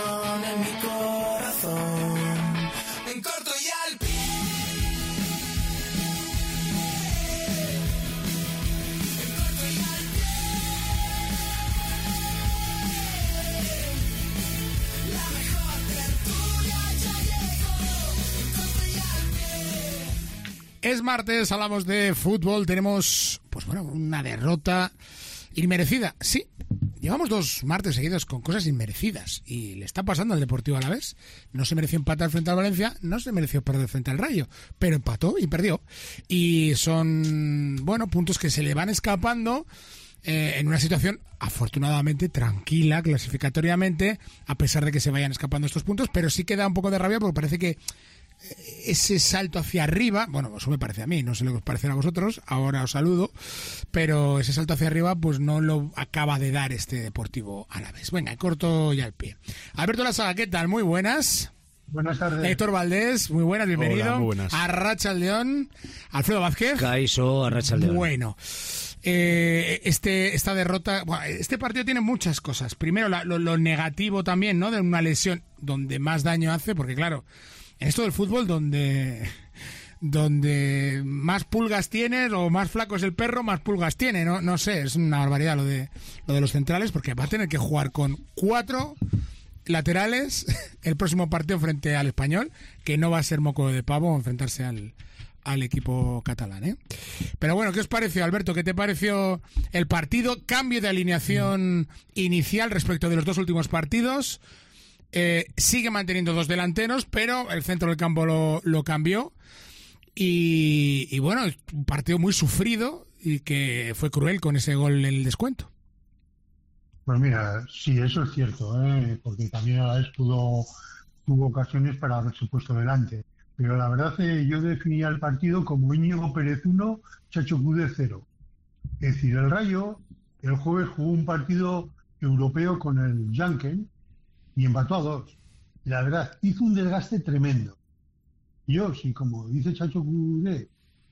en mi corazón. En corto y al pie. Es martes, hablamos de fútbol, tenemos, pues bueno, una derrota inmerecida. Sí, llevamos 2 martes seguidos con cosas inmerecidas y le está pasando al Deportivo Alavés. No se mereció empatar frente al Valencia, no se mereció perder frente al Rayo, pero empató y perdió. Y son, bueno, puntos que se le van escapando en una situación afortunadamente tranquila clasificatoriamente, a pesar de que se vayan escapando estos puntos, pero sí que da un poco de rabia porque parece que ese salto hacia arriba, bueno, eso me parece a mí, no sé lo que os parecerá a vosotros, ahora os saludo, pero ese salto hacia arriba pues no lo acaba de dar este Deportivo Alavés. Venga, corto y al pie. Alberto Lasaga, ¿qué tal? Muy buenas. Buenas tardes. Héctor Valdés, muy buenas, bienvenido. Hola, muy buenas. Arratsaldeon. Alfredo Vázquez. Caixo, Arratsaldeon. Bueno, esta derrota, bueno, este partido tiene muchas cosas. Primero, lo negativo también, ¿no? De una lesión donde más daño hace, porque claro, en esto del fútbol donde más pulgas tienes o más flaco es el perro, más pulgas tiene, no sé, es una barbaridad lo de los centrales, porque va a tener que jugar con 4 laterales el próximo partido frente al Español, que no va a ser moco de pavo enfrentarse al equipo catalán, ¿eh? Pero bueno, ¿qué os pareció, Alberto? ¿Qué te pareció el partido? Cambio de alineación inicial respecto de los 2 últimos partidos. Sigue manteniendo 2 delanteros, pero el centro del campo lo cambió. Y bueno, un partido muy sufrido y que fue cruel con ese gol en el descuento. Pues mira, sí, eso es cierto, porque también a la vez tuvo ocasiones para haberse puesto delante. Pero la verdad yo definía el partido como Íñigo Pérez 1, Chacho Coudet 0. Es decir, el Rayo el jueves jugó un partido europeo con el Janken y empató a 2. Y la verdad, hizo un desgaste tremendo. Yo, sí, como dice Chacho Coudet,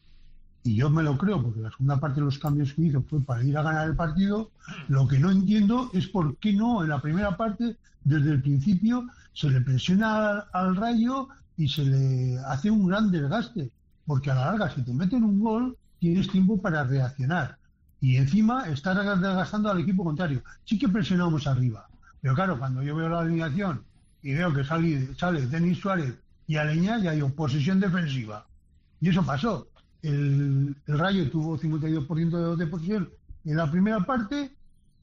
y yo me lo creo, porque la segunda parte de los cambios que hizo fue para ir a ganar el partido, lo que no entiendo es por qué no en la primera parte, desde el principio, se le presiona al Rayo y se le hace un gran desgaste. Porque a la larga, si te meten un gol, tienes tiempo para reaccionar. Y encima estás desgastando al equipo contrario. Sí que presionamos arriba. Pero claro, cuando yo veo la alineación y veo que sale Denis Suárez y Aleñá, ya digo, posesión defensiva. Y eso pasó. El Rayo tuvo 52% de posesión en la primera parte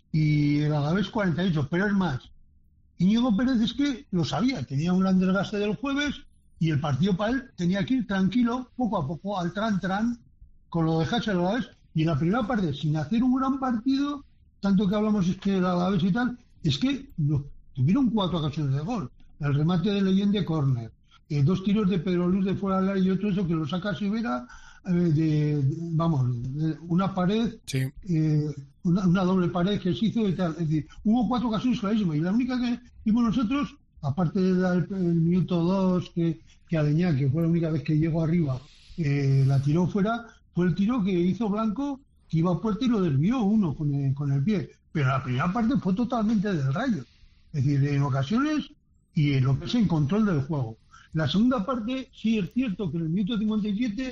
y el Alavés 48%. Pero es más, Íñigo Pérez es que lo sabía, tenía un gran desgaste del jueves y el partido para él tenía que ir tranquilo, poco a poco, al tran, con lo de Hacha el Alavés. Y en la primera parte, sin hacer un gran partido, tanto que hablamos del Alavés y tal, es que tuvieron 4 ocasiones de gol. El remate de Leyen de córner, 2 tiros de Pedro Luis de fuera del área y otro eso que lo saca Sivera de una pared, sí. Una doble pared que se hizo y tal. Es decir, hubo 4 ocasiones clarísimas y la única que vimos nosotros, aparte del minuto 2 que Aleñá, que fue la única vez que llegó arriba, la tiró fuera, fue el tiro que hizo Blanco, que iba a puerta y lo desvió uno con el pie. Pero la primera parte fue totalmente del Rayo. Es decir, en ocasiones y en lo que es en control del juego. La segunda parte, sí es cierto que en el minuto 57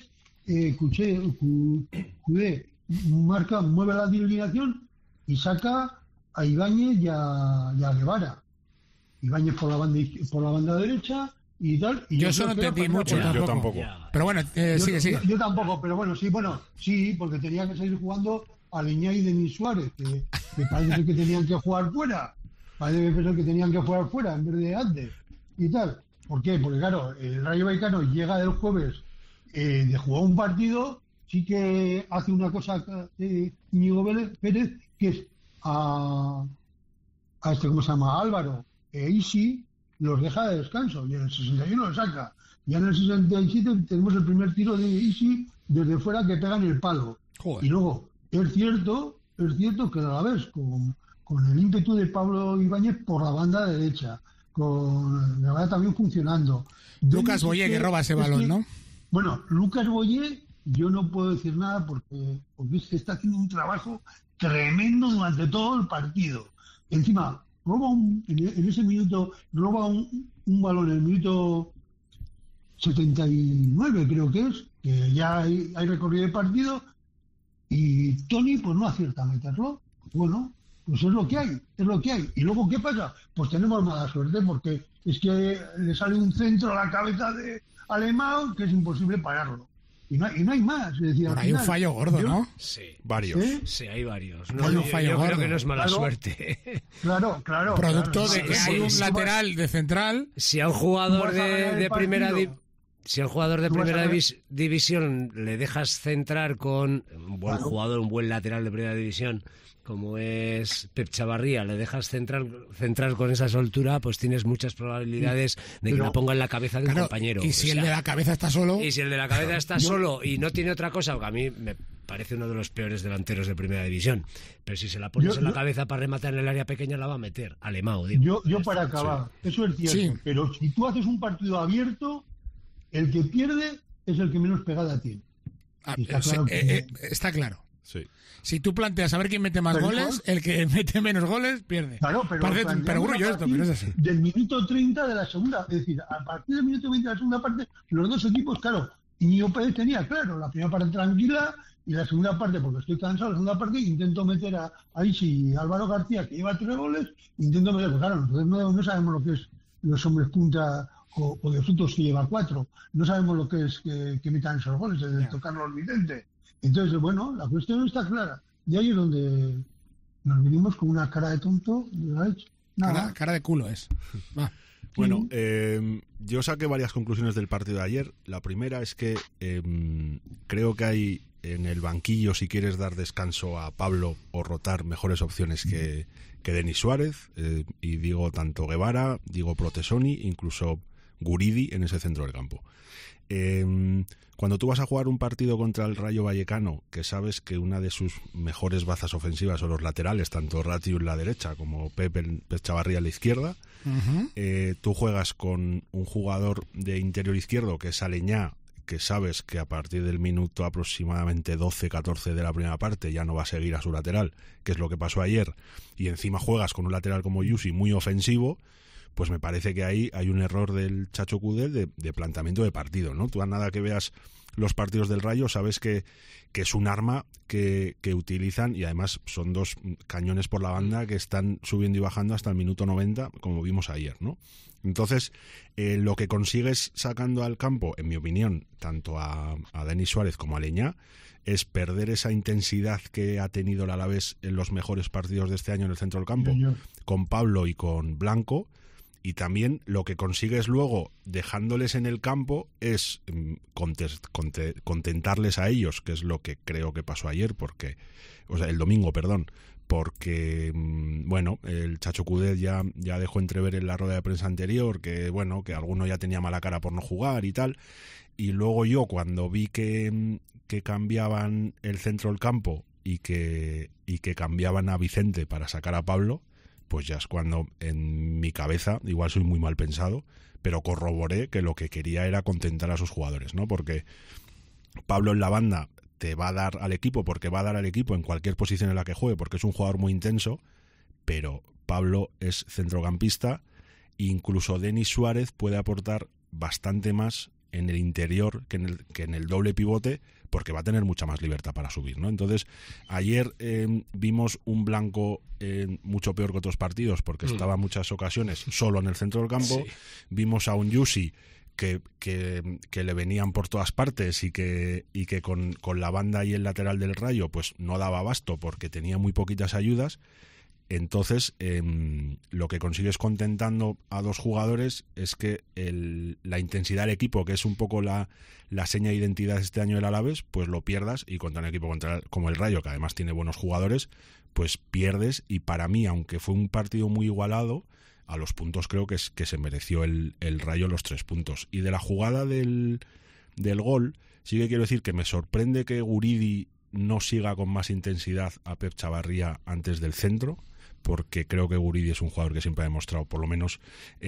Coudet mueve la alineación y saca a Ibáñez y a Guevara. Ibáñez por la banda derecha y tal. Y yo eso no entendí mucho tampoco. Yo tampoco. Pero bueno, sigue. Yo tampoco, pero bueno, sí, porque tenía que seguir jugando Aleñá y Denis Suárez, que parece que tenían que jugar fuera. Parece que tenían que jugar fuera en vez de antes y tal. ¿Por qué? Porque claro, el Rayo Vallecano llega del jueves de jugar un partido, sí que hace una cosa Íñigo Pérez, que es a ¿cómo se llama? Álvaro Isi, los deja de descanso y en el 61 lo saca. Ya en el 67 tenemos el primer tiro de Isi desde fuera que pega en el palo. Joder. Y luego, es cierto que a la vez con el ímpetu de Pablo Ibáñez por la banda derecha, con la verdad también funcionando. Lucas Boyé que roba ese balón, ¿no? Bueno, Lucas Boyé, yo no puedo decir nada porque es que está haciendo un trabajo tremendo durante todo el partido. Encima, en ese minuto, roba un balón en el minuto 79, creo que es, que ya hay recorrido de partido, y Toni pues no acierta a meterlo. Bueno, pues es lo que hay. Y luego, ¿qué pasa? Pues tenemos mala suerte, porque es que le sale un centro a la cabeza de Alemão que es imposible pararlo. Y no hay más. Es decir, hay un fallo gordo, ¿no? Sí. Varios. Sí, hay varios. Hay un fallo yo gordo. creo que no es mala Claro. suerte. Claro. Producto de que Sí, hay un sí. lateral de central. Si a un jugador Tú vas a ganar el de primera partido. si al jugador de Tú vas primera a ver. división le dejas centrar con un buen Claro. jugador, un buen lateral de primera división, como es Pep Chavarría, le dejas centrar con esa soltura, pues tienes muchas probabilidades de que Pero- la ponga en la cabeza de un Claro, compañero. y si O el sea, de la cabeza está solo, y si el de la cabeza está solo y no tiene otra cosa, porque a mí me parece uno de los peores delanteros de primera división, pero si se la pones en la cabeza para rematar en el área pequeña, la va a meter. Alemão, digo. Yo para acabar, eso es cierto, Sí. pero si tú haces un partido abierto, el que pierde es el que menos pegada tiene. Y está claro que- está claro. Sí. Si tú planteas a ver quién mete más Pero goles, igual- el que mete menos goles pierde. Claro, pero Parece planteamos perogrullo a esto, partir pero es así. Del minuto 30 de la segunda, es decir, a partir del minuto 20 de la segunda parte, los dos equipos, claro, Íñigo Pérez tenía, claro, la primera parte tranquila y la segunda parte, porque estoy cansado, la segunda parte intento meter a Isi y Álvaro García, que lleva 3 goles, intento meter, pues claro, nosotros no sabemos lo que es los hombres punta o de frutos que lleva 4, no sabemos lo que es que metan esos goles, es de tocarlo al vidente. Entonces, bueno, la cuestión está clara. Y ahí es donde nos vinimos con una cara de tonto. Nada. Cara de culo es. Va. Bueno, yo saqué varias conclusiones del partido de ayer. La primera es que creo que hay en el banquillo, si quieres dar descanso a Pablo o rotar, mejores opciones que Denis Suárez. Y digo tanto Guevara, digo Protesoni, incluso Guridi en ese centro del campo. Cuando tú vas a jugar un partido contra el Rayo Vallecano, que sabes que una de sus mejores bazas ofensivas son los laterales, tanto Ratiu en la derecha como Pep Chavarría en la izquierda, tú juegas con un jugador de interior izquierdo que es Aleñá, que sabes que a partir del minuto aproximadamente 12-14 de la primera parte ya no va a seguir a su lateral, que es lo que pasó ayer, y encima juegas con un lateral como Yusi muy ofensivo, pues me parece que ahí hay un error del Chacho Coudet de planteamiento de partido, ¿no? Tú a nada que veas los partidos del Rayo sabes que es un arma que utilizan, y además son 2 cañones por la banda que están subiendo y bajando hasta el minuto 90, como vimos ayer, ¿no? Entonces, lo que consigues sacando al campo, en mi opinión, tanto a Denis Suárez como a Aleñá, es perder esa intensidad que ha tenido el Alavés en los mejores partidos de este año en el centro del campo, con Pablo y con Blanco. Y también lo que consigues luego, dejándoles en el campo, es contentarles a ellos, que es lo que creo que pasó ayer, el domingo, porque, bueno, el Chacho Coudet ya dejó entrever en la rueda de prensa anterior que, bueno, que alguno ya tenía mala cara por no jugar y tal. Y luego yo, cuando vi que cambiaban el centro del campo y que cambiaban a Vicente para sacar a Pablo, pues ya es cuando en mi cabeza, igual soy muy mal pensado, pero corroboré que lo que quería era contentar a sus jugadores, ¿no? Porque Pablo en la banda te va a dar al equipo, porque va a dar al equipo en cualquier posición en la que juegue, porque es un jugador muy intenso, pero Pablo es centrocampista, e incluso Denis Suárez puede aportar bastante más en el interior que en el doble pivote, porque va a tener mucha más libertad para subir, ¿no? Entonces, ayer vimos un Blanco mucho peor que otros partidos, porque estaba en muchas ocasiones solo en el centro del campo. Sí. Vimos a un Yusi que le venían por todas partes y que con la banda y el lateral del Rayo pues no daba abasto porque tenía muy poquitas ayudas. Entonces, lo que consigues contentando a 2 jugadores es que la intensidad del equipo, que es un poco la seña de identidad este año del Alavés, pues lo pierdas, y contra un equipo como el Rayo, que además tiene buenos jugadores, pues pierdes. Y para mí, aunque fue un partido muy igualado, a los puntos creo que se mereció el Rayo los 3 puntos. Y de la jugada del gol, sí que quiero decir que me sorprende que Guridi no siga con más intensidad a Pep Chavarría antes del centro, porque creo que Guridi es un jugador que siempre ha demostrado por lo menos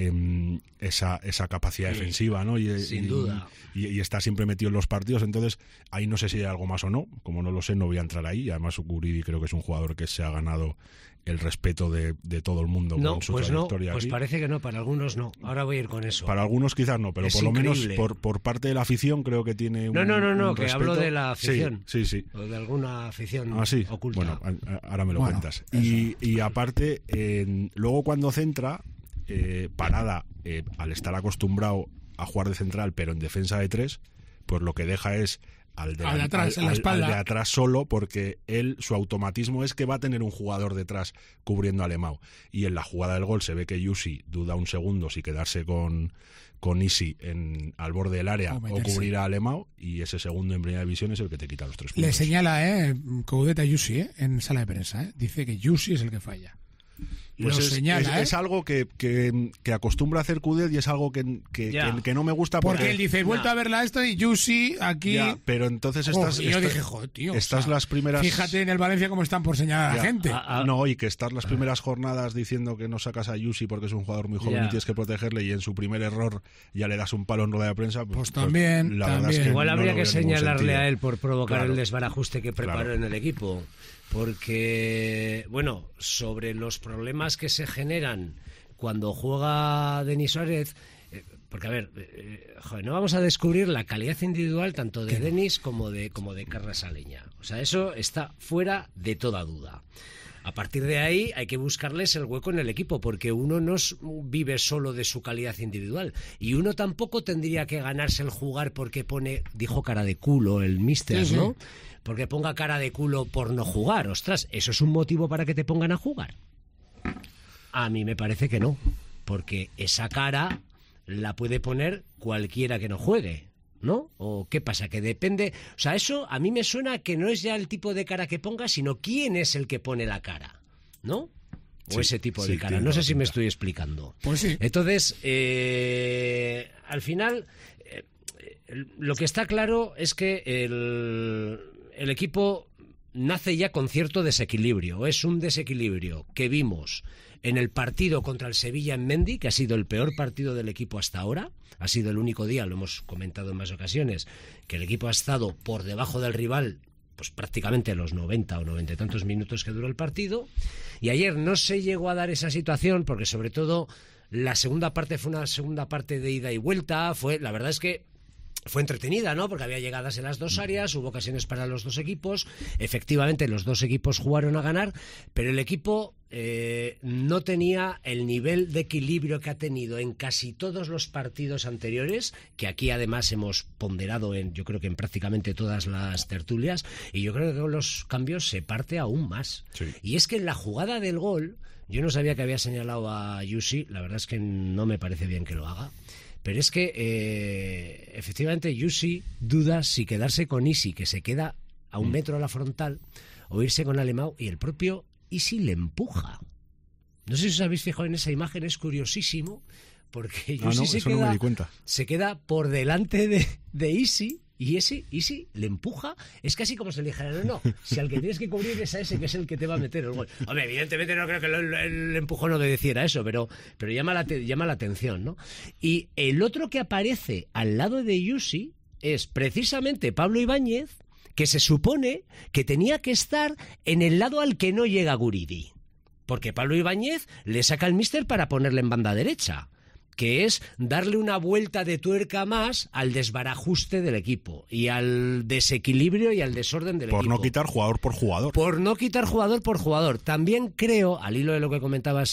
esa capacidad defensiva, ¿no? Sin duda. Y está siempre metido en los partidos. Entonces ahí no sé si hay algo más o no, como no lo sé no voy a entrar ahí. Además Guridi creo que es un jugador que se ha ganado el respeto de todo el mundo No, con su pues trayectoria pues aquí. parece que no, para algunos no. Ahora voy a ir con eso. Para algunos quizás no, pero Es por lo menos increíble. por parte de la afición creo que tiene un No, un que respeto. hablo de la afición. Sí. O de alguna afición Sí. oculta. Bueno, ahora me lo Bueno, cuentas. Y aparte, luego cuando centra, Parada, al estar acostumbrado a jugar de central, pero en defensa de 3, pues lo que deja es al de atrás, en la espalda. al de atrás solo, porque su automatismo es que va a tener un jugador detrás cubriendo a Alemão. Y en la jugada del gol se ve que Yusi duda un segundo si quedarse con Isi al borde del área o cubrir a Alemão, y ese segundo en primera división es el que te quita los 3 puntos. Le señala Coudet a Yusi en sala de prensa. Dice que Yusi es el que falla. Pues lo señala, es algo que acostumbra a hacer Coudet y es algo que no me gusta porque él dice, he vuelto a verla esto y Yusi aquí... Ya, pero entonces yo dije, joder, tío, las primeras... Fíjate en el Valencia cómo están por señalar a la gente. No, y que estás las primeras jornadas diciendo que no sacas a Yusi porque es un jugador muy joven y tienes que protegerle, y en su primer error ya le das un palo en rueda de prensa. Pues también, la verdad es que igual habría no que le veo ningún señalarle sentido. a él por provocar Claro. el desbarajuste que preparó Claro. en el equipo. Porque, bueno, sobre los problemas que se generan cuando juega Denis Suárez, porque a ver, no vamos a descubrir la calidad individual tanto de Denis como de Carles Aleña. O sea, eso está fuera de toda duda. A partir de ahí hay que buscarles el hueco en el equipo, porque uno no vive solo de su calidad individual, y uno tampoco tendría que ganarse el jugar porque dijo cara de culo el míster, sí, ¿no? Porque ponga cara de culo por no jugar. Ostras, ¿eso es un motivo para que te pongan a jugar? A mí me parece que no, porque esa cara la puede poner cualquiera que no juegue, ¿no? ¿O qué pasa? Que depende... O sea, eso a mí me suena que no es ya el tipo de cara que ponga, sino quién es el que pone la cara, ¿no? O Sí, ese tipo sí, de cara. tiene No sé toda si me pinta. estoy explicando. Pues sí. Entonces, al final, lo que está claro es que el equipo nace ya con cierto desequilibrio. Es un desequilibrio que vimos en el partido contra el Sevilla en Mendy, que ha sido el peor partido del equipo hasta ahora. Ha sido el único día, lo hemos comentado en más ocasiones, que el equipo ha estado por debajo del rival pues prácticamente los 90 o 90 y tantos minutos que duró el partido. Y ayer no se llegó a dar esa situación porque sobre todo la segunda parte fue una segunda parte de ida y vuelta. La verdad es que fue entretenida, ¿no? Porque había llegadas en las dos áreas, hubo ocasiones para los dos equipos. Efectivamente, los dos equipos jugaron a ganar, pero el equipo no tenía el nivel de equilibrio que ha tenido en casi todos los partidos anteriores, que aquí además hemos ponderado yo creo que en prácticamente todas las tertulias, y yo creo que con los cambios se parte aún más. Sí. Y es que en la jugada del gol, yo no sabía que había señalado a Yusi, la verdad es que no me parece bien que lo haga. Pero es que efectivamente Yusi duda si quedarse con Isi, que se queda a un metro a la frontal, o irse con Alemão, y el propio Isi le empuja. No sé si os habéis fijado en esa imagen, es curiosísimo, porque Yusi no me di cuenta. se queda por delante de Isi, y Isi le empuja. Es casi como si le dijera, no, si al que tienes que cubrir es a ese, que es el que te va a meter el gol. Hombre, evidentemente no creo que el empujón obedeciera a eso, pero llama la atención, ¿no? Y el otro que aparece al lado de Yusi es precisamente Pablo Ibáñez, que se supone que tenía que estar en el lado al que no llega Guridi. Porque Pablo Ibáñez le saca al míster para ponerle en banda derecha, que es darle una vuelta de tuerca más al desbarajuste del equipo y al desequilibrio y al desorden del equipo. Por no quitar jugador por jugador. Por no quitar jugador por jugador. También creo, al hilo de lo que comentabas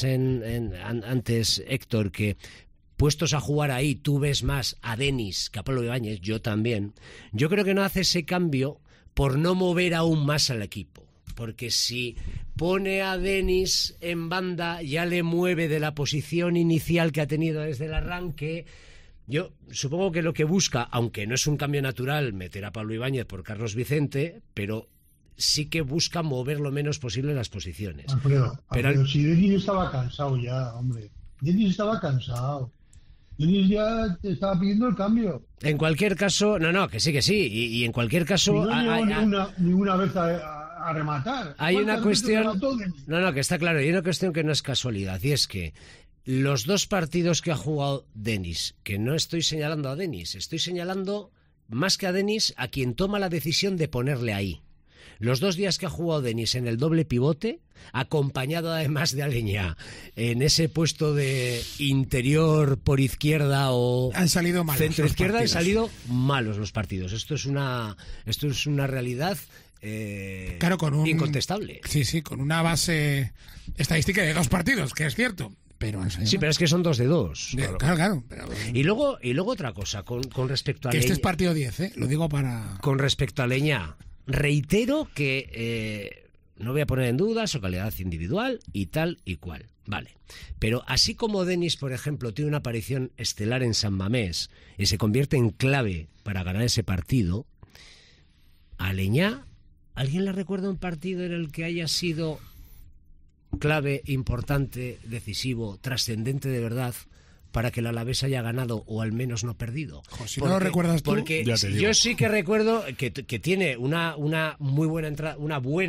antes, Héctor, que puestos a jugar ahí tú ves más a Denis que a Pablo Ibáñez, yo también. Yo creo que no hace ese cambio por no mover aún más al equipo. Porque si pone a Denis en banda, ya le mueve de la posición inicial que ha tenido desde el arranque. Yo supongo que lo que busca, aunque no es un cambio natural meter a Pablo Ibáñez por Carlos Vicente, pero sí que busca mover lo menos posible las posiciones. Alfredo, si Denis estaba cansado ya, hombre. Denis estaba cansado. Denis ya te estaba pidiendo el cambio. En cualquier caso, que sí, y en cualquier caso... No llegó ninguna vez a rematar. Hay una cuestión... No, que está claro, hay una cuestión que no es casualidad, y es que los dos partidos que ha jugado Denis, que no estoy señalando a Denis, estoy señalando más que a Denis a quien toma la decisión de ponerle ahí. Los 2 días que ha jugado Denis en el doble pivote, acompañado además de Aleñá en ese puesto de interior por izquierda o han salido malos centro izquierda, han salido malos los partidos. Esto es una realidad claro, incontestable. Sí, con una base estadística de 2 partidos, que es cierto. Pero sí, pero es que son 2 de 2. Claro. Pero... Y luego otra cosa, con respecto a que Aleñá. Este es partido 10, lo digo para... Con respecto a Aleñá, reitero que no voy a poner en duda su calidad individual y tal y cual. Vale. Pero así como Denis, por ejemplo, tiene una aparición estelar en San Mamés y se convierte en clave para ganar ese partido, a Aleñá, ¿alguien le recuerda un partido en el que haya sido clave, importante, decisivo, trascendente de verdad para que el Alavés haya ganado o al menos no perdido? Si no lo recuerdas tú, porque yo sí que recuerdo que tiene una muy buena entrada,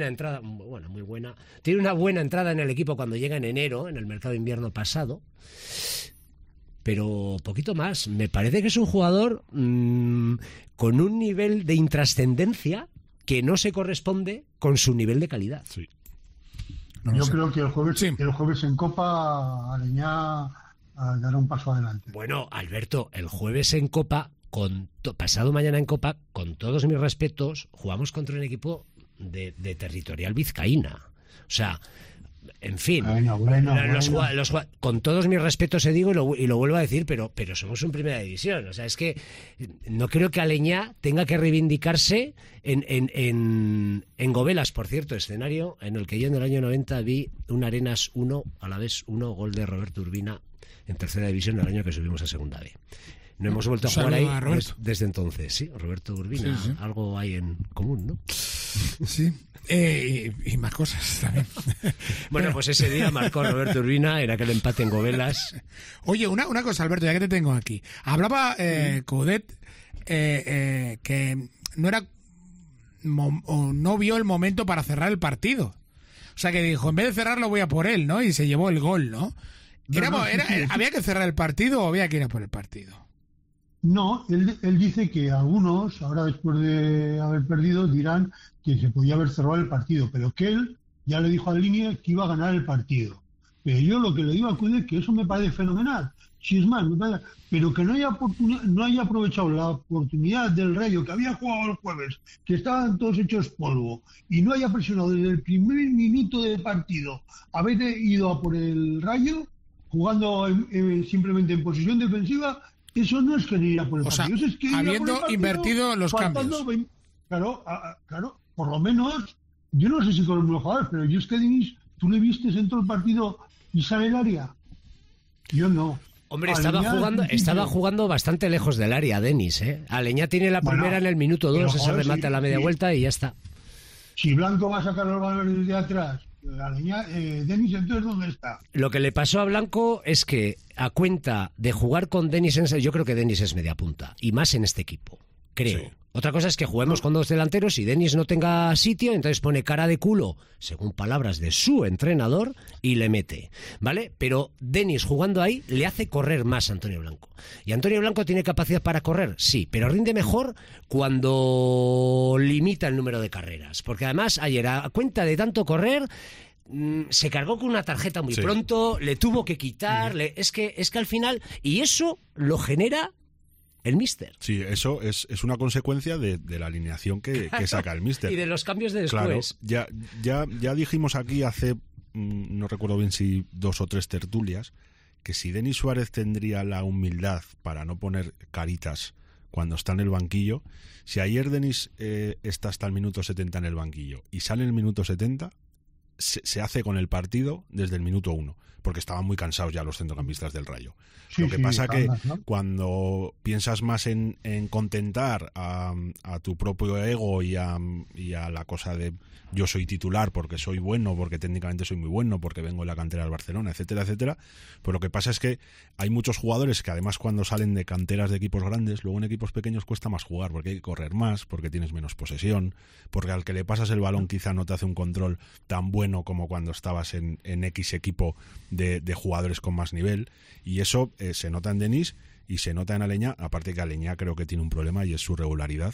tiene una buena entrada en el equipo cuando llega en enero, en el mercado de invierno pasado, pero poquito más. Me parece que es un jugador con un nivel de intrascendencia que no se corresponde con su nivel de calidad. Sí. Yo creo que el jueves en Copa Aleñá dará un paso adelante. Bueno, Alberto, el jueves en Copa, pasado mañana en Copa, con todos mis respetos, jugamos contra un equipo de territorial vizcaína. O sea, en fin, con todos mis respetos se digo y lo vuelvo a decir, pero somos en primera división. O sea, es que no creo que Aleñá tenga que reivindicarse en Gobelas, por cierto, escenario en el que yo en el año 90 vi un Arenas 1, Alavés 1, gol de Roberto Urbina en tercera división el año que subimos a segunda B. No hemos vuelto a jugar ahí desde entonces, ¿sí? Roberto Urbina, sí. Algo hay en común, ¿no? Sí, y más cosas también. Bueno, pues ese día marcó Roberto Urbina, era aquel empate en Gobelas. Oye, una cosa, Alberto, ya que te tengo aquí. Hablaba Coudet que no era o no vio el momento para cerrar el partido. O sea, que dijo, en vez de cerrarlo voy a por él, ¿no? Y se llevó el gol, ¿no? ¿Había que cerrar el partido o había que ir a por el partido? No, él dice que algunos, ahora después de haber perdido, dirán que se podía haber cerrado el partido, pero que él ya le dijo a Línea que iba a ganar el partido. Pero yo lo que le digo a Coudet es que eso me parece fenomenal. Si es más, pero que no haya aprovechado la oportunidad del Rayo, que había jugado el jueves, que estaban todos hechos polvo, y no haya presionado desde el primer minuto del partido, haber ido a por el Rayo, jugando simplemente en posición defensiva. Eso no es que ir a por el partido, eso es que habiendo invertido los cambios. Claro, por lo menos, yo no sé si con los mejores jugadores, pero yo es que Denis, tú le viste en todo el partido y sale el área. Yo no. Hombre, estaba jugando bastante lejos del área, Denis, ¿eh? Aleñá tiene la primera en el minuto 2, ese remate a la media vuelta y ya está. Si Blanco va a sacar los balones de atrás, Denis, entonces ¿dónde está? Lo que le pasó a Blanco es que a cuenta de jugar con Denis, yo creo que Denis es media punta y más en este equipo, creo. Sí. Otra cosa es que juguemos con 2 delanteros y Denis no tenga sitio, entonces pone cara de culo, según palabras de su entrenador, y le mete, ¿vale? Pero Denis jugando ahí le hace correr más a Antonio Blanco. ¿Y Antonio Blanco tiene capacidad para correr? Sí, pero rinde mejor cuando limita el número de carreras. Porque además ayer, a cuenta de tanto correr, se cargó con una tarjeta muy pronto, le tuvo que quitar, es que al final, y eso lo genera el míster. Sí, eso es una consecuencia de la alineación que saca el míster. Y de los cambios de después. Claro, ya dijimos aquí hace, no recuerdo bien si 2 o 3 tertulias, que si Denis Suárez tendría la humildad para no poner caritas cuando está en el banquillo, si ayer Denis está hasta el minuto 70 en el banquillo y sale en el minuto 70, se hace con el partido desde el minuto 1, porque estaban muy cansados ya los centrocampistas del Rayo. Lo que pasa que cuando piensas más en contentar a tu propio ego y a la cosa de yo soy titular porque soy bueno, porque técnicamente soy muy bueno, porque vengo de la cantera del Barcelona, etcétera, etcétera, pues lo que pasa es que hay muchos jugadores que además cuando salen de canteras de equipos grandes, luego en equipos pequeños cuesta más jugar, porque hay que correr más, porque tienes menos posesión, porque al que le pasas el balón quizá no te hace un control tan bueno como cuando estabas en X equipo de jugadores con más nivel, y eso se nota en Denis y se nota en Aleñá, aparte que Aleñá creo que tiene un problema y es su regularidad,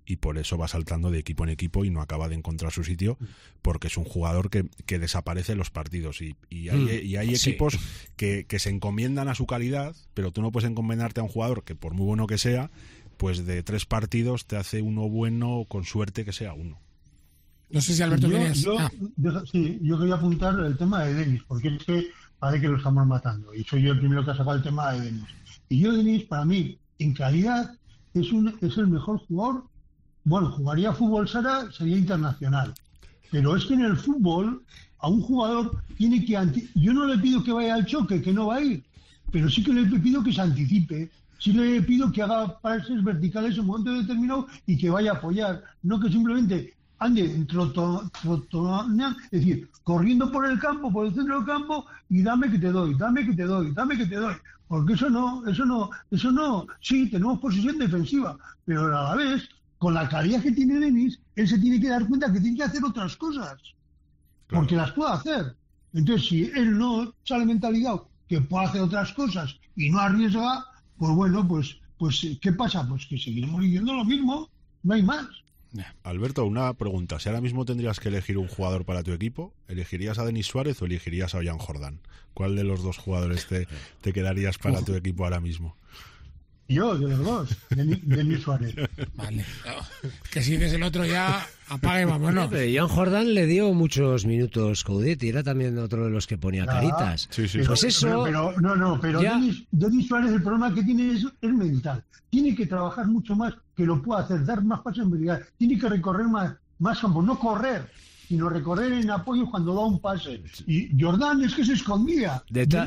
y por eso va saltando de equipo en equipo y no acaba de encontrar su sitio, porque es un jugador que desaparece en los partidos y hay equipos que se encomiendan a su calidad, pero tú no puedes encomendarte a un jugador que por muy bueno que sea, pues de 3 partidos te hace uno bueno, con suerte que sea uno. No sé si Alberto querías... yo quería apuntar el tema de Denis, porque es que parece que lo estamos matando, y soy yo el primero que ha sacado el tema de Denis. Y yo, Denis, para mí, en calidad, es el mejor jugador. Bueno, jugaría fútbol sala, sería internacional. Pero es que en el fútbol, a un jugador tiene que... Yo no le pido que vaya al choque, que no va a ir, pero sí que le pido que se anticipe. Sí le pido que haga pases verticales en un momento determinado y que vaya a apoyar. No que simplemente ande trotonando, es decir, corriendo por el campo, por el centro del campo, y dame que te doy, dame que te doy, dame que te doy. Porque eso no. Sí, tenemos posición defensiva, pero a la vez, con la calidad que tiene Denis, él se tiene que dar cuenta que tiene que hacer otras cosas, porque las puede hacer. Entonces, si él no sale mentalizado que puede hacer otras cosas y no arriesga, pues bueno, pues ¿qué pasa? Pues que seguiremos diciendo lo mismo, no hay más. Alberto, una pregunta. Si ahora mismo tendrías que elegir un jugador para tu equipo, ¿elegirías a Denis Suárez o elegirías a Ollán Jordán? ¿Cuál de los dos jugadores te quedarías para tu equipo ahora mismo? Yo, de los dos, Denis Suárez. Vale. Que si dices el otro ya, apaga y vámonos. Pero Ollán Jordán le dio muchos minutos Coudet y era también otro de los que ponía caritas. Sí. Pues eso... Pero ya... Denis Suárez, el problema que tiene es mental. Tiene que trabajar mucho más, que lo puede hacer, dar más pasos en velocidad. Tiene que recorrer más campo, no correr, sino recorrer en apoyo cuando da un pase. Y Jordán es que se escondía.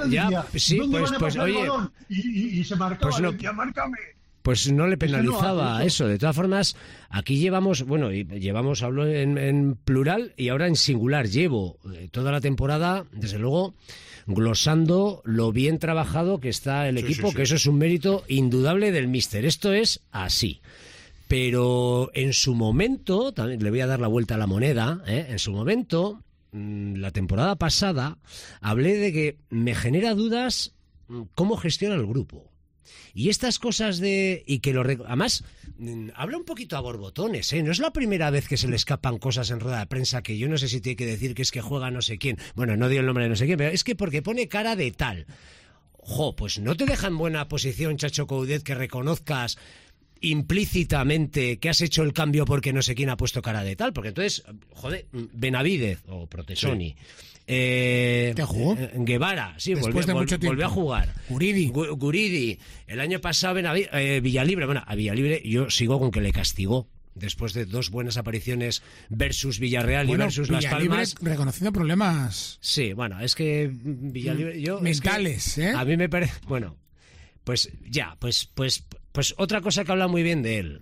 Oye, y se marcaba, pues no, decía, márcame. Pues no le penalizaba eso. De todas formas, aquí llevamos, hablo en plural y ahora en singular. Llevo toda la temporada, desde luego, glosando lo bien trabajado que está el equipo, que eso es un mérito indudable del míster. Esto es así. Pero en su momento, también le voy a dar la vuelta a la moneda, en su momento, la temporada pasada, hablé de que me genera dudas cómo gestiona el grupo. Y estas cosas además, habla un poquito a borbotones, no es la primera vez que se le escapan cosas en rueda de prensa que yo no sé si tiene que decir que es que juega no sé quién. Bueno, no dio el nombre de no sé quién, pero es que porque pone cara de tal. Pues no te deja en buena posición, Chacho Coudet, que reconozcas implícitamente que has hecho el cambio porque no sé quién ha puesto cara de tal, porque entonces, Benavidez o Protesoni, ¿Te jugó? Guevara, sí, volvió a jugar. Guridi, el año pasado Villalibre, a Villalibre yo sigo con que le castigó después de 2 buenas apariciones versus Villarreal y versus Las Palmas. Reconociendo problemas. Sí, es que Villalibre, mentales, a mí me parece, pues otra cosa que habla muy bien de él.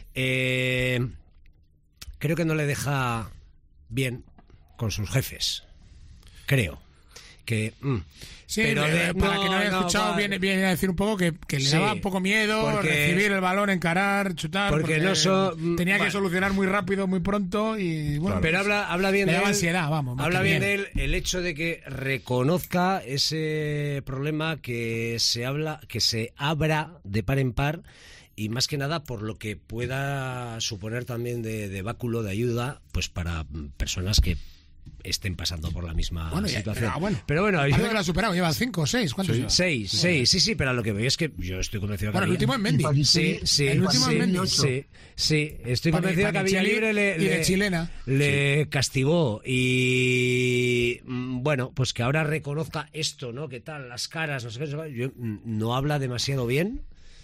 Creo que no le deja bien con sus jefes. Creo que... Sí, pero para que no haya escuchado, viene a decir un poco que le daba un poco miedo recibir el balón, encarar, chutar, porque tenía que solucionar muy rápido, muy pronto y bueno. Pero habla bien de él. Ansiedad, habla bien de él el hecho de que reconozca ese problema que se abra de par en par, y más que nada por lo que pueda suponer también de báculo, de ayuda, pues para personas que estén pasando por la misma situación. Pero bueno, parece que lo ha superado, lleva 5 o 6. ¿Cuántos lleva? 6, sí, pero a lo que veo es que yo estoy convencido que el último es Mendy. Sí, el último es Mendy. Sí, estoy convencido que a Villalibre le castigó y pues que ahora reconozca esto, ¿no? ¿Qué tal? Las caras, no sé qué. No habla demasiado bien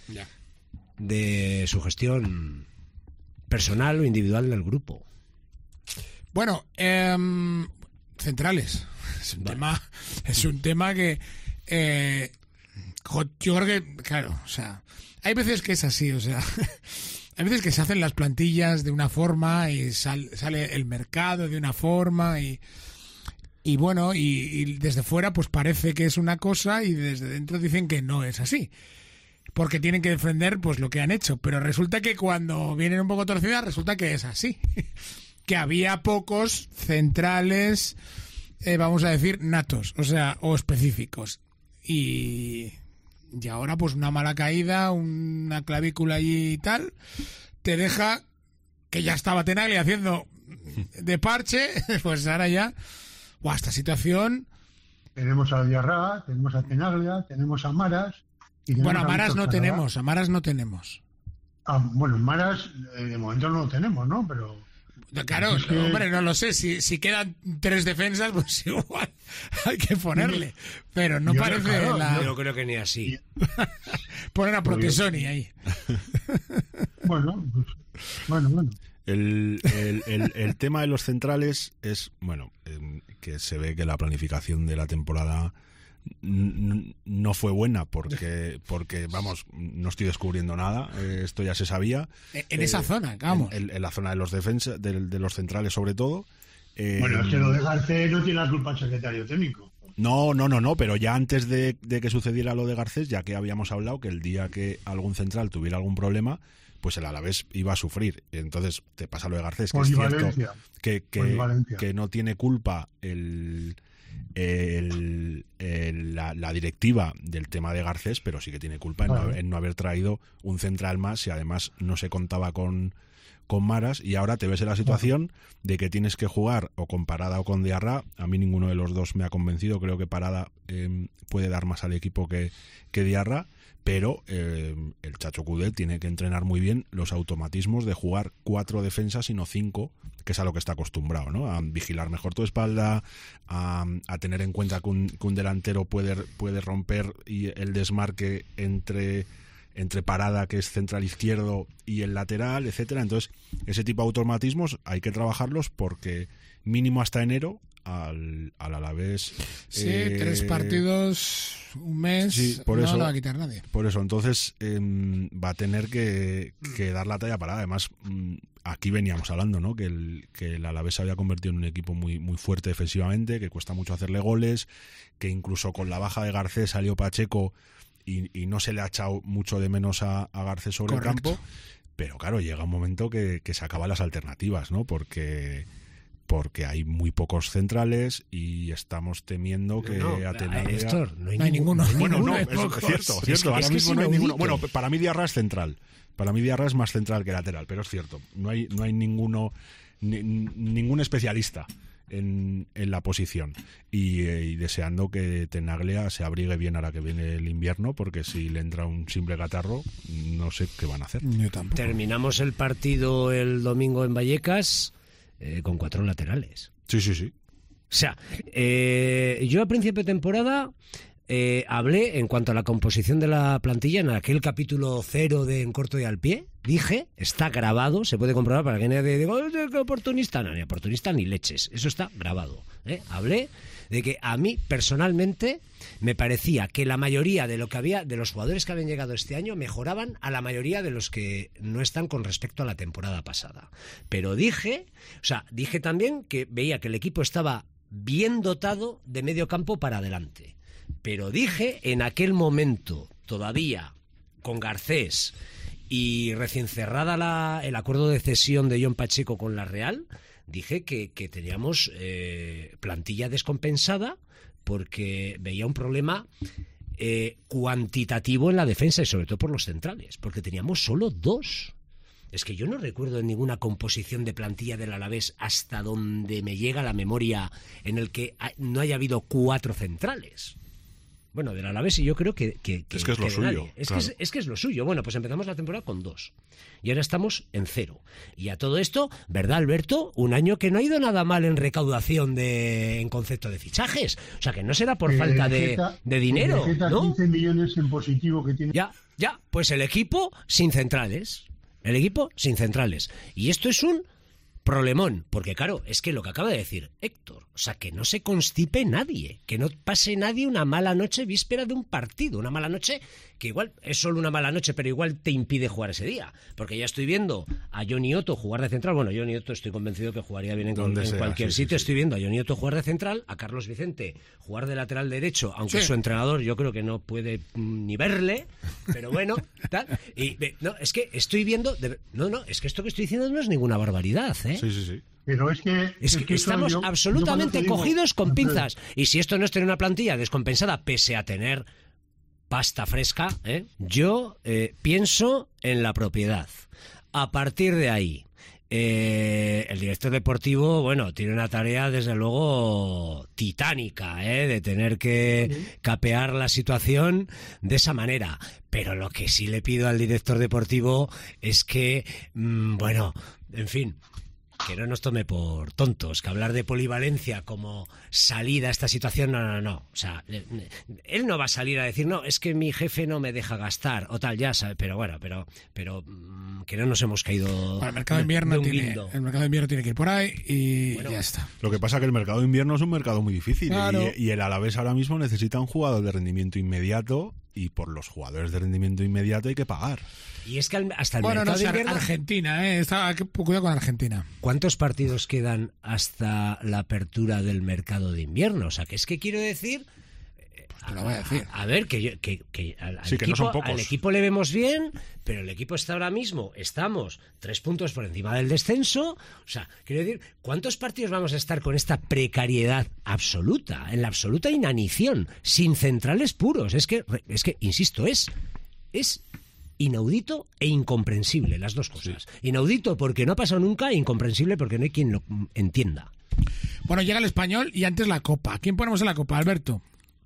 de su gestión personal o individual del grupo. Bueno, centrales. Es un tema que yo creo que, claro, hay veces que es así, hay veces que se hacen las plantillas de una forma y sale el mercado de una forma y desde fuera pues parece que es una cosa y desde dentro dicen que no es así. Porque tienen que defender pues lo que han hecho, pero resulta que cuando vienen un poco torcidas resulta que es así. Que había pocos centrales, vamos a decir, natos, o específicos. Y ahora, pues una mala caída, una clavícula y tal, te deja que ya estaba Tenaglia haciendo de parche, pues ahora ya, esta situación... Tenemos a Diarra, tenemos a Tenaglia, tenemos a Maras... Bueno, a Maras no tenemos, bueno, Maras de momento no lo tenemos, ¿no? Pero... Claro, es que... hombre, no lo sé. Si quedan 3 defensas, pues igual hay que ponerle. Pero no parece Yo creo que ni así. Poner a Protesoni ahí. Bueno. El tema de los centrales es, que se ve que la planificación de la temporada no fue buena porque vamos, no estoy descubriendo nada, esto ya se sabía en esa zona, vamos, en la zona de los defensas, de los centrales sobre todo. Bueno, es que lo de Garcés no tiene la culpa el secretario técnico. No, pero ya antes de que sucediera lo de Garcés, ya que habíamos hablado que el día que algún central tuviera algún problema, pues el Alavés iba a sufrir. Entonces te pasa lo de Garcés, que es cierto que no tiene culpa la directiva del tema de Garcés, pero sí que tiene culpa en no haber traído un central más, y además no se contaba con Maras, y ahora te ves en la situación de que tienes que jugar o con Parada o con Diarra. A mí ninguno de los dos me ha convencido, creo que Parada puede dar más al equipo que Diarra, pero el Chacho Coudet tiene que entrenar muy bien los automatismos de jugar 4 defensas y no 5, que es a lo que está acostumbrado, ¿no? A vigilar mejor tu espalda, a tener en cuenta que un delantero puede romper y el desmarque entre Parada, que es central izquierdo, y el lateral, etcétera. Entonces, ese tipo de automatismos hay que trabajarlos, porque mínimo hasta enero al Alavés... Sí, 3 partidos, un mes, sí, por eso, no lo va a quitar nadie. Por eso, entonces, va a tener que dar la talla Parada. Además, aquí veníamos hablando, ¿no? Que el Alavés se había convertido en un equipo muy, muy fuerte defensivamente, que cuesta mucho hacerle goles, que incluso con la baja de Garcés salió Pacheco y no se le ha echado mucho de menos a Garcés sobre el campo. Pero claro, llega un momento que se acaban las alternativas, ¿no? Porque hay muy pocos centrales y estamos temiendo que Héctor, no hay ninguno. Bueno, no, es cierto. Ahora mismo no hay ninguno. Bueno, para mí Diarra es central. Para mí Diarra es más central que lateral, pero es cierto. No hay ninguno, ningún especialista en la posición. Y deseando que Tenaglia se abrigue bien ahora que viene el invierno, porque si le entra un simple catarro, no sé qué van a hacer. Yo tampoco. Terminamos el partido el domingo en Vallecas con 4 laterales. Sí. O sea, yo a principio de temporada hablé en cuanto a la composición de la plantilla en aquel capítulo 0 de En Corto y al Pie. Dije, está grabado, se puede comprobar para que nadie diga, qué oportunista. No, ni oportunista ni leches, eso está grabado. Hablé de que a mí personalmente me parecía que la mayoría de los jugadores que habían llegado este año mejoraban a la mayoría de los que no están con respecto a la temporada pasada. Pero dije también que veía que el equipo estaba bien dotado de medio campo para adelante. Pero dije en aquel momento, todavía con Garcés y recién cerrada el acuerdo de cesión de Jon Pacheco con la Real, dije que teníamos plantilla descompensada, porque veía un problema cuantitativo en la defensa y sobre todo por los centrales, porque teníamos solo 2. Es que yo no recuerdo en ninguna composición de plantilla del Alavés, hasta donde me llega la memoria, en el que no haya habido 4 centrales. Bueno, del Alavés, y yo creo que es que es lo suyo. Claro. Es que es lo suyo. Bueno, pues empezamos la temporada con 2. Y ahora estamos en 0. Y a todo esto, ¿verdad, Alberto? Un año que no ha ido nada mal en recaudación en concepto de fichajes. O sea, que no será por falta de dinero, ¿no? 15 millones en positivo que tiene. Ya. Pues el equipo sin centrales. Y esto es un problemón, porque claro, es que lo que acaba de decir Héctor, o sea, que no se constipe nadie, que no pase nadie una mala noche víspera de un partido, una mala noche que igual es solo una mala noche, pero igual te impide jugar ese día, porque ya estoy viendo a Johnny Otto jugar de central. Bueno, Johnny Otto estoy convencido que jugaría bien en cualquier sitio. Estoy viendo a Johnny Otto jugar de central, a Carlos Vicente jugar de lateral derecho, aunque su entrenador yo creo que no puede ni verle, pero bueno, tal. Y no, es que estoy viendo, es que esto que estoy diciendo no es ninguna barbaridad, ¿eh? Sí. Pero es que estamos absolutamente cogidos con pinzas. Y si esto no es tener una plantilla descompensada, pese a tener pasta fresca, yo pienso en la propiedad. A partir de ahí, el director deportivo, bueno, tiene una tarea desde luego titánica, de tener que capear la situación de esa manera. Pero lo que sí le pido al director deportivo es que, bueno, en fin, que no nos tome por tontos, que hablar de polivalencia como salida a esta situación, no. O sea, él no va a salir a decir, no, es que mi jefe no me deja gastar, o tal, ya sabe, pero bueno, pero que no nos hemos caído bueno, el mercado de invierno tiene que ir por ahí y bueno, ya está. Lo que pasa es que el mercado de invierno es un mercado muy difícil, claro. y el Alavés ahora mismo necesita un jugador de rendimiento inmediato, y por los jugadores de rendimiento inmediato hay que pagar. Y es que hasta el mercado de invierno... Argentina, cuidado con Argentina. ¿Cuántos partidos quedan hasta la apertura del mercado de invierno? O sea, que es que quiero decir... Pues te lo voy a decir. A ver, al equipo le vemos bien, pero el equipo está ahora mismo, estamos 3 puntos por encima del descenso. O sea, quiero decir, ¿cuántos partidos vamos a estar con esta precariedad absoluta, en la absoluta inanición, sin centrales puros? Es que insisto, es inaudito e incomprensible, las dos cosas. Sí. Inaudito porque no ha pasado nunca, e incomprensible porque no hay quien lo entienda. Bueno, llega el Español y antes la Copa. ¿Quién ponemos en la Copa, Alberto?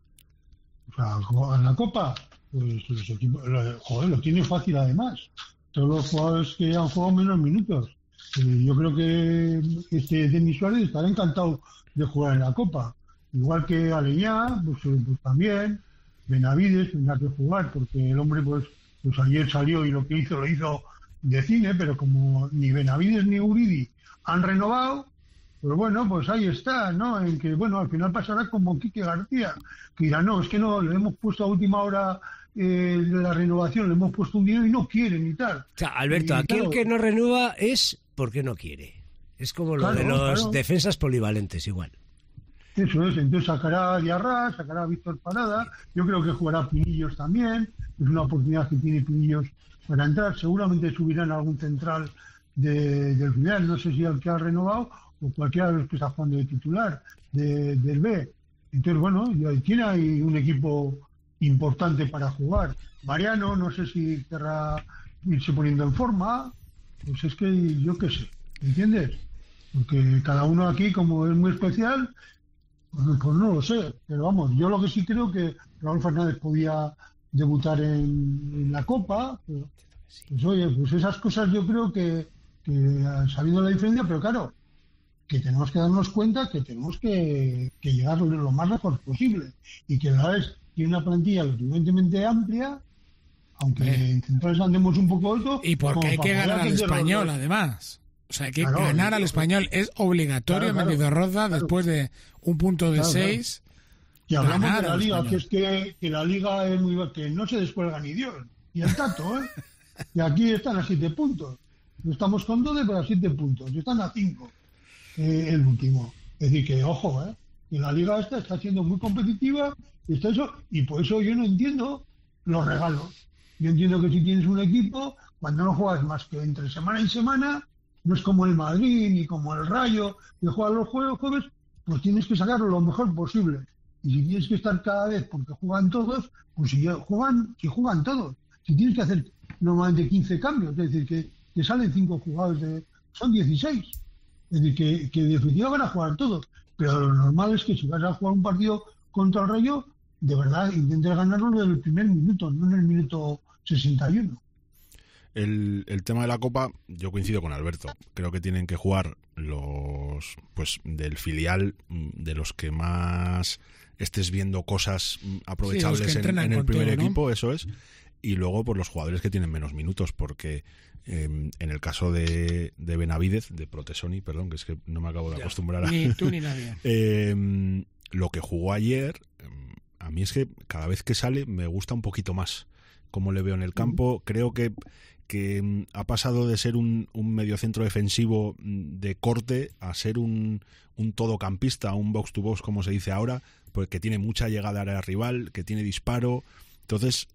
En la Copa, pues los equipos, lo tiene fácil además. Todos los jugadores que han jugado menos minutos. Yo creo que Denis Suárez estará encantado de jugar en la Copa. Igual que Aleñá, pues también. Benavides tendrá que jugar porque el hombre pues ayer salió y lo hizo de cine, pero como ni Benavides ni Uridi han renovado, pues bueno, pues ahí está, ¿no? En que, bueno, al final pasará como Quique García, que dirá, no, es que no, le hemos puesto a última hora de la renovación, le hemos puesto un dinero y no quieren y tal. O sea, Alberto, aquel que no renueva es porque no quiere. Es como lo de los defensas polivalentes, igual. Eso es, entonces sacará a Diarra, sacará a Víctor Parada, yo creo que jugará Pinillos también, es una oportunidad que tiene Pinillos para entrar, seguramente subirán algún central del filial, no sé si el que ha renovado o cualquiera de los que está jugando de titular del B. Entonces, bueno, tiene ahí un equipo importante para jugar. Mariano, no sé si querrá irse poniendo en forma, pues es que yo qué sé, ¿entiendes? Porque cada uno aquí, como es muy especial, pues no lo sé, pero vamos, yo lo que sí creo que Raúl Fernández podía debutar en la Copa, pues oye, pues esas cosas yo creo que sabiendo la diferencia, pero claro, que tenemos que darnos cuenta que tenemos que llegar lo más lejos posible y que la vez tiene una plantilla lo suficientemente amplia, aunque en centrales andemos un poco alto. Y porque hay que ganar al Español, además. O sea, hay que ganar al Español. Es obligatorio en Mendizorroza, después de un punto de 6. Y hablamos de la Liga, que es que la Liga es muy... que no se descuelga ni Dios. Y el tato, ¿eh? Y aquí están a 7 puntos. Estamos con 12, pero a 7 puntos. Y están a 5, el último. Es decir, que ojo, que la Liga esta está siendo muy competitiva y está eso, y por eso yo no entiendo los regalos. Yo entiendo que si tienes un equipo, cuando no juegas más que entre semana y semana, no es como el Madrid ni como el Rayo, que juegan los jueves, pues tienes que sacarlo lo mejor posible. Y si tienes que estar cada vez porque juegan todos, pues si juegan todos. Si tienes que hacer normalmente 15 cambios, es decir, que salen 5 jugadores, son 16. Es decir, que de definitiva van a jugar todos. Pero lo normal es que si vas a jugar un partido contra el Rayo, de verdad intentes ganarlo desde el primer minuto, no en el minuto 61. El tema de la Copa, yo coincido con Alberto. Creo que tienen que jugar los del filial, de los que más estés viendo cosas aprovechables en el primer equipo, ¿no? Eso es. Y luego por los jugadores que tienen menos minutos, porque en el caso de Benavidez, de Protesoni, perdón, que es que no me acabo de acostumbrar a... Ni tú ni nadie. Lo que jugó ayer, a mí es que cada vez que sale me gusta un poquito más cómo le veo en el campo. Creo que ha pasado de ser un mediocentro defensivo de corte a ser un todocampista, un box to box como se dice ahora, porque tiene mucha llegada al área rival, que tiene disparo. Entonces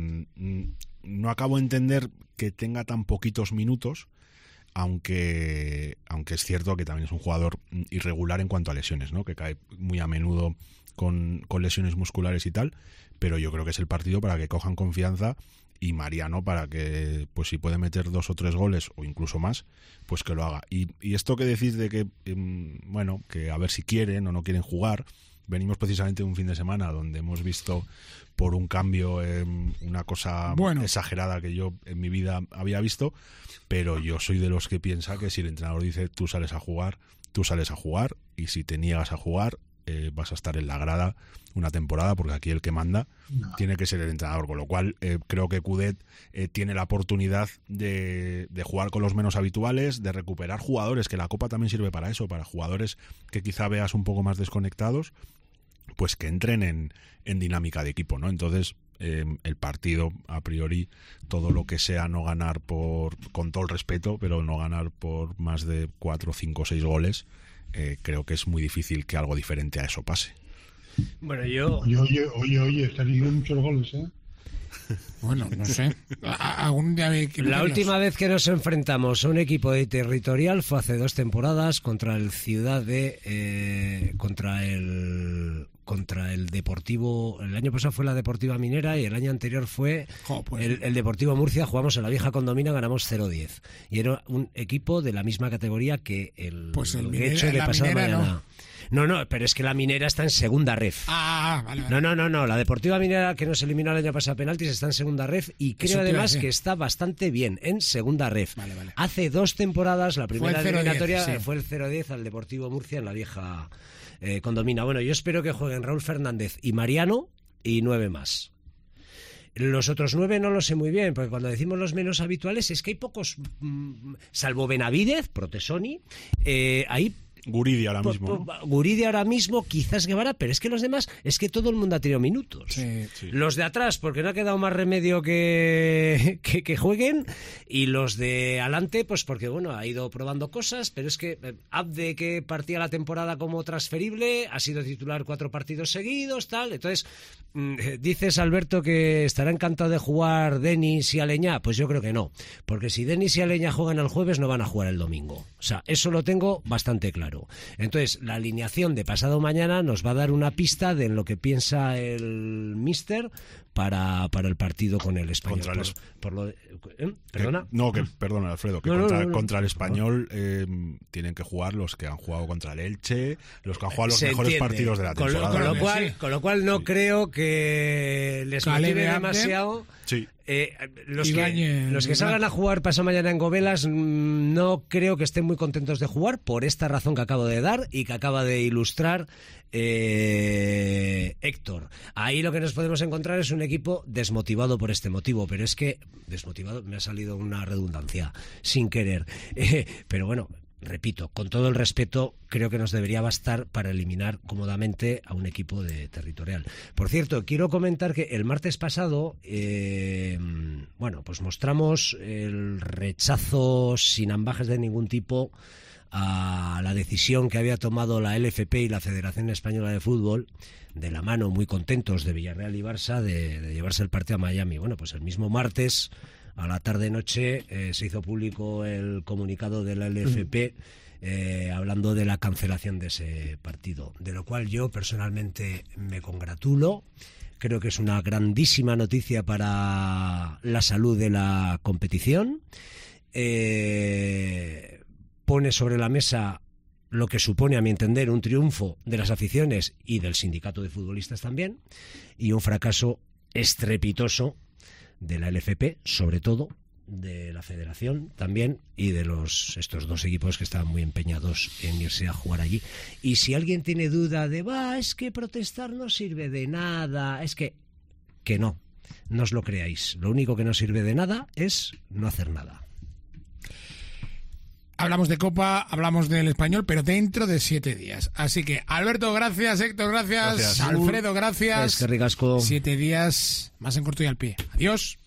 no acabo de entender que tenga tan poquitos minutos, aunque es cierto que también es un jugador irregular en cuanto a lesiones, ¿no? Que cae muy a menudo con lesiones musculares y tal, pero yo creo que es el partido para que cojan confianza y Mariano para que, pues si puede meter 2 o 3 goles o incluso más, pues que lo haga. Y esto que decís de que, bueno, que a ver si quieren o no quieren jugar, venimos precisamente de un fin de semana donde hemos visto por un cambio una cosa exagerada que yo en mi vida había visto, pero yo soy de los que piensa que si el entrenador dice tú sales a jugar, y si te niegas a jugar, vas a estar en la grada una temporada, porque aquí el que manda tiene que ser el entrenador, con lo cual creo que Coudet tiene la oportunidad de jugar con los menos habituales, de recuperar jugadores, que la Copa también sirve para eso, para jugadores que quizá veas un poco más desconectados, pues que entren en dinámica de equipo, ¿no? Entonces el partido, a priori, todo lo que sea no ganar con todo el respeto, pero no ganar por más de 4, 5, 6 goles, creo que es muy difícil que algo diferente a eso pase. Bueno, yo... Oye, están diciendo muchos goles, ¿eh? Bueno, no sé. Algún día la última vez que nos enfrentamos a un equipo de Territorial fue hace 2 temporadas contra el Ciudad de... contra el Deportivo. El año pasado fue la Deportiva Minera y el año anterior fue el Deportivo Murcia. Jugamos en la vieja Condomina, ganamos 0-10. Y era un equipo de la misma categoría que el hecho de pasado mañana. No, pero es que la Minera está en segunda ref. Vale. No. La Deportiva Minera, que nos eliminó el año pasado a penaltis, está en segunda ref y creo además que está bastante bien en segunda ref. Vale. Hace 2 temporadas, la primera eliminatoria fue el 0-10 al Deportivo Murcia en la vieja Condomina. Bueno, yo espero que jueguen Raúl Fernández y Mariano y 9 más. Los otros 9 no lo sé muy bien, porque cuando decimos los menos habituales es que hay pocos, salvo Benavidez, Protesoni, hay... Guridi ahora mismo, ¿no? Guridi ahora mismo, quizás Guevara, pero es que los demás, es que todo el mundo ha tenido minutos. Sí. Los de atrás, porque no ha quedado más remedio que jueguen, y los de adelante, pues porque bueno, ha ido probando cosas, pero es que Abde, que partía la temporada como transferible, ha sido titular 4 partidos seguidos, tal. Entonces, dices, Alberto, que estará encantado de jugar Denis y Aleñá. Pues yo creo que no, porque si Denis y Aleñá juegan el jueves, no van a jugar el domingo. O sea, eso lo tengo bastante claro. Entonces, la alineación de pasado mañana nos va a dar una pista de lo que piensa el míster para el partido con el Español. ¿Perdona? Perdona, Alfredo, que contra el Español tienen que jugar los que han jugado contra el Elche, los que han jugado los mejores partidos de la temporada. Con lo cual no creo que les motive demasiado. Sí. Los que salgan a jugar pasado mañana en Gobelas no creo que estén muy contentos de jugar por esta razón que acabo de dar y que acaba de ilustrar Héctor. Ahí lo que nos podemos encontrar es un equipo desmotivado por este motivo, pero es que desmotivado, me ha salido una redundancia sin querer, pero bueno, repito, con todo el respeto, creo que nos debería bastar para eliminar cómodamente a un equipo de Territorial. Por cierto, quiero comentar que el martes pasado, pues mostramos el rechazo sin ambajes de ningún tipo a la decisión que había tomado la LFP y la Federación Española de Fútbol, de la mano, muy contentos, de Villarreal y Barça, de llevarse el partido a Miami. Bueno, pues el mismo martes, a la tarde-noche, se hizo público el comunicado de la LFP hablando de la cancelación de ese partido, de lo cual yo personalmente me congratulo. Creo que es una grandísima noticia para la salud de la competición. Pone sobre la mesa lo que supone, a mi entender, un triunfo de las aficiones y del sindicato de futbolistas también, y un fracaso estrepitoso de la LFP, sobre todo de la Federación también, y de estos 2 equipos que estaban muy empeñados en irse a jugar allí. Y si alguien tiene duda de es que protestar no sirve de nada, es que no os lo creáis. Lo único que no sirve de nada es no hacer nada. Hablamos de Copa, hablamos del Español, pero dentro de 7 días. Así que, Alberto, gracias. Héctor, gracias. Alfredo, gracias. Es que ricasco. 7 días más en corto y al pie. Adiós.